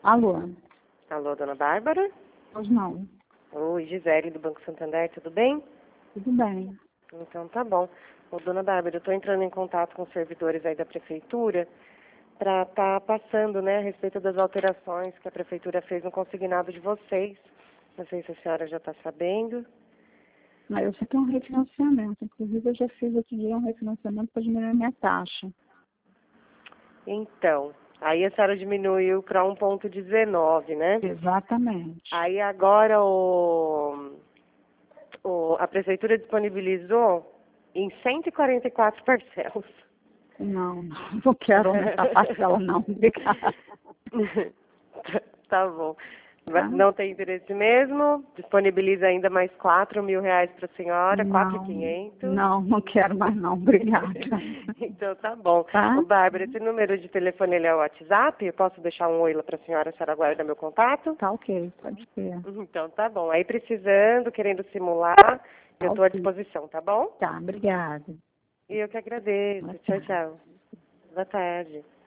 Alô? Alô, dona Bárbara? Pois não. Oi, Gisele, do Banco Santander, tudo bem? Tudo bem. Então tá bom. Ô, dona Bárbara, eu estou entrando em contato com os servidores aí da Prefeitura para estar passando, né, a respeito das alterações que a Prefeitura fez no consignado de vocês. Não sei se a senhora já está sabendo. Mas eu sei que é um refinanciamento. Inclusive, eu já fiz outro dia um refinanciamento para diminuir a minha taxa. Então, aí a senhora diminuiu para 1,19, né? Exatamente. Aí agora a Prefeitura disponibilizou em 144 parcelas. Não quero aumentar a parcela, não. Obrigada. Tá bom. Tá? Não tem interesse mesmo? Disponibiliza ainda mais R$ 4.000 para a senhora, Não, 4.500. não quero mais, não. Obrigada. Então tá bom. Tá? Ô, Bárbara, esse número de telefone ele é o WhatsApp? Eu posso deixar um oi lá para a senhora guarda meu contato? Tá ok, pode ser. Então tá bom. Aí precisando, querendo simular, eu Tá estou à ok. disposição, tá bom? Tá, obrigada. E eu que agradeço. Boa Tchau, tarde. tchau. Boa tarde.